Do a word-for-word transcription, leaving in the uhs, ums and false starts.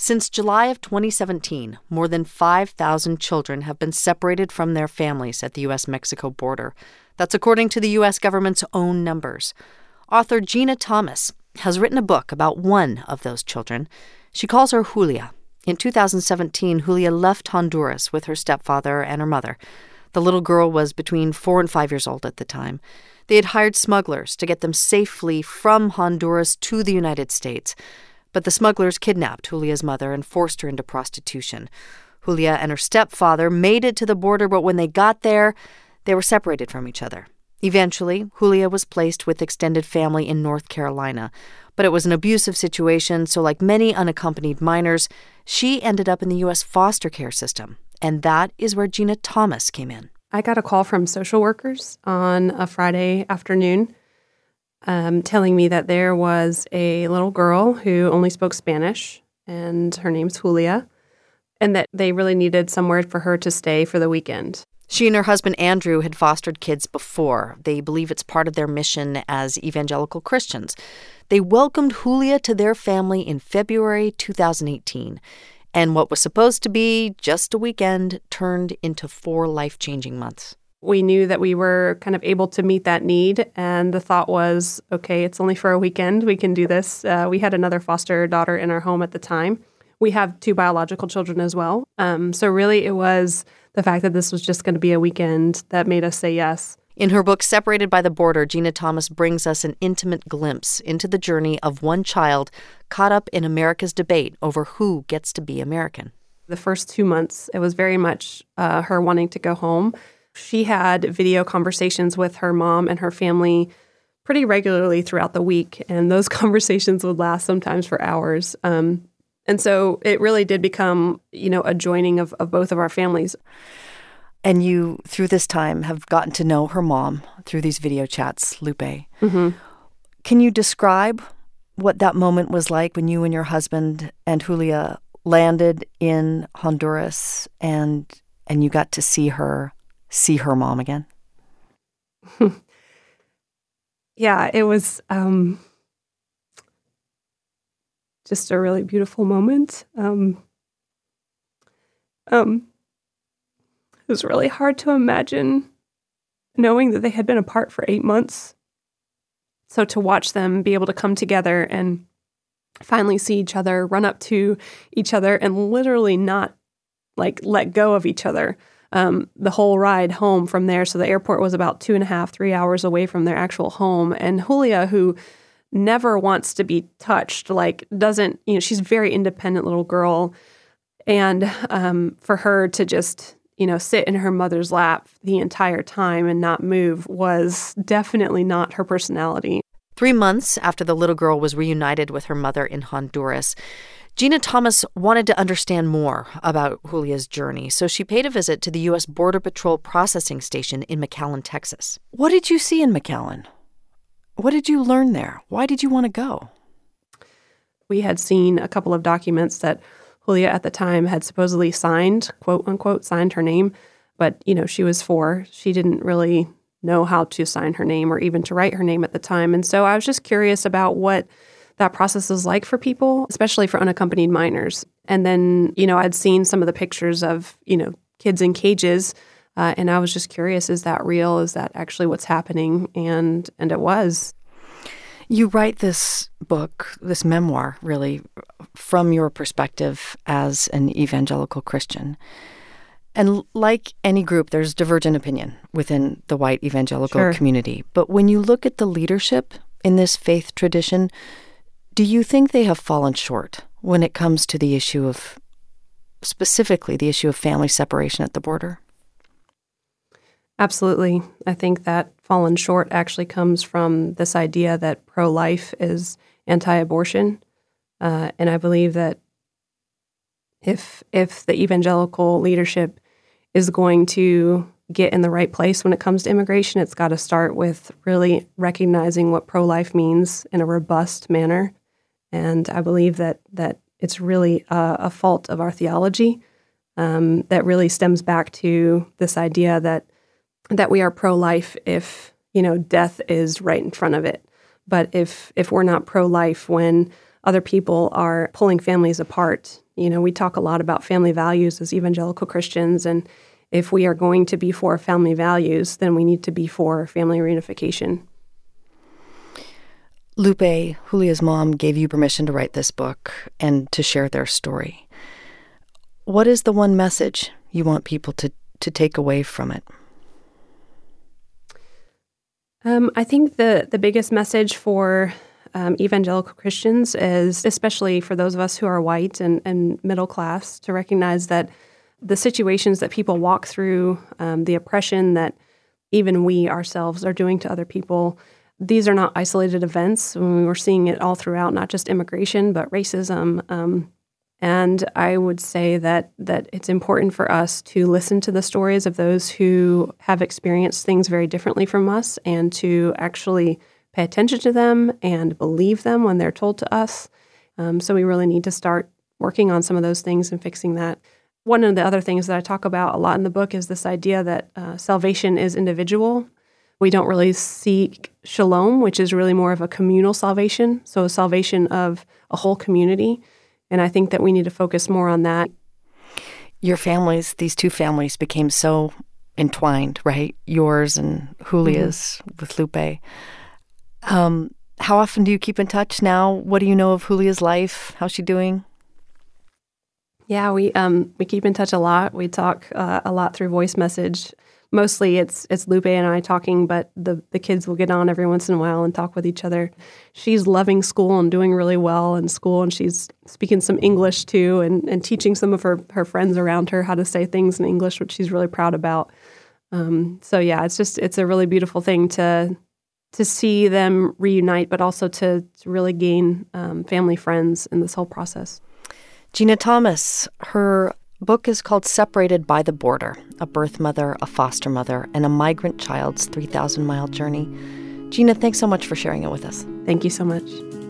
Since July of twenty seventeen, more than five thousand children have been separated from their families at the U S Mexico border. That's according to the U S government's own numbers. Author Gina Thomas has written a book about one of those children. She calls her Julia. In two thousand seventeen, Julia left Honduras with her stepfather and her mother. The little girl was between four and five years old at the time. They had hired smugglers to get them safely from Honduras to the United States. But the smugglers kidnapped Julia's mother and forced her into prostitution. Julia and her stepfather made it to the border, but when they got there, they were separated from each other. Eventually, Julia was placed with extended family in North Carolina. But it was an abusive situation, so like many unaccompanied minors, she ended up in the U S foster care system. And that is where Gina Thomas came in. I got a call from social workers on a Friday afternoon um, telling me that there was a little girl who only spoke Spanish, and her name's Julia, and that they really needed somewhere for her to stay for the weekend. She and her husband Andrew had fostered kids before. They believe it's part of their mission as evangelical Christians. They welcomed Julia to their family in February two thousand eighteen. And what was supposed to be just a weekend turned into four life-changing months. We knew that we were kind of able to meet that need, and the thought was, okay, it's only for a weekend. We can do this. Uh, we had another foster daughter in our home at the time. We have two biological children as well. Um, so really it was the fact that this was just going to be a weekend that made us say yes. In her book, Separated by the Border, Gina Thomas brings us an intimate glimpse into the journey of one child caught up in America's debate over who gets to be American. The first two months, it was very much uh, her wanting to go home. She had video conversations with her mom and her family pretty regularly throughout the week, and those conversations would last sometimes for hours. Um, and so it really did become, you know, a joining of, of both of our families. And you, through this time, have gotten to know her mom through these video chats, Lupe. Mm-hmm. Can you describe what that moment was like when you and your husband and Julia landed in Honduras and and you got to see her see her mom again? Yeah, it was um, just a really beautiful moment. Um, um, it was really hard to imagine knowing that they had been apart for eight months. So to watch them be able to come together and finally see each other, run up to each other, and literally not like let go of each other. Um, the whole ride home from there. So the airport was about two and a half, three hours away from their actual home. And Julia, who never wants to be touched, like doesn't, you know, she's a very independent little girl. And um, for her to just, you know, sit in her mother's lap the entire time and not move was definitely not her personality. Three months after the little girl was reunited with her mother in Honduras, Gina Thomas wanted to understand more about Julia's journey, so she paid a visit to the U S Border Patrol processing station in McAllen, Texas. What did you see in McAllen? What did you learn there? Why did you want to go? We had seen a couple of documents that Julia at the time had supposedly signed, quote unquote, signed her name. But, you know, she was four. She didn't really know how to sign her name or even to write her name at the time. And so I was just curious about what that process is like for people, especially for unaccompanied minors. And then, you know, I'd seen some of the pictures of, you know, kids in cages. Uh, and I was just curious, is that real? Is that actually what's happening? And and it was. You write this book, this memoir, really, from your perspective as an evangelical Christian. And like any group, there's divergent opinion within the white evangelical Sure. community. But when you look at the leadership in this faith tradition, do you think they have fallen short when it comes to the issue of, specifically the issue of family separation at the border? Absolutely. I think that fallen short actually comes from this idea that pro-life is anti-abortion. Uh, and I believe that if if the evangelical leadership is going to get in the right place when it comes to immigration, it's got to start with really recognizing what pro-life means in a robust manner. And I believe that that it's really a, a fault of our theology um, that really stems back to this idea that that we are pro-life if, you know, death is right in front of it. But if if we're not pro-life when other people are pulling families apart. You know, we talk a lot about family values as evangelical Christians, and if we are going to be for family values, then we need to be for family reunification. Lupe, Julia's mom, gave you permission to write this book and to share their story. What is the one message you want people to, to take away from it? Um, I think the, the biggest message for um, evangelical Christians is, especially for those of us who are white and, and middle class, to recognize that the situations that people walk through, um, the oppression that even we ourselves are doing to other people, these are not isolated events. We were seeing it all throughout, not just immigration, but racism. Um, and I would say that that it's important for us to listen to the stories of those who have experienced things very differently from us and to actually pay attention to them and believe them when they're told to us. Um, so we really need to start working on some of those things and fixing that. One of the other things that I talk about a lot in the book is this idea that uh, salvation is individual. We don't really seek shalom, which is really more of a communal salvation, so a salvation of a whole community. And I think that we need to focus more on that. Your families, these two families, became so entwined, right? Yours and Julia's mm-hmm. with Lupe. Um, how often do you keep in touch now? What do you know of Julia's life? How's she doing? Yeah, we um, we keep in touch a lot. We talk uh, a lot through voice message. Mostly it's it's Lupe and I talking, but the, the kids will get on every once in a while and talk with each other. She's loving school and doing really well in school, and she's speaking some English too and, and teaching some of her, her friends around her how to say things in English, which she's really proud about. Um, so yeah, it's just it's a really beautiful thing to to see them reunite, but also to, to really gain um, family friends in this whole process. Gina Thomas, her book is called Separated by the Border, a birth mother, a foster mother, and a migrant child's three thousand mile journey. Gina, thanks so much for sharing it with us. Thank you so much.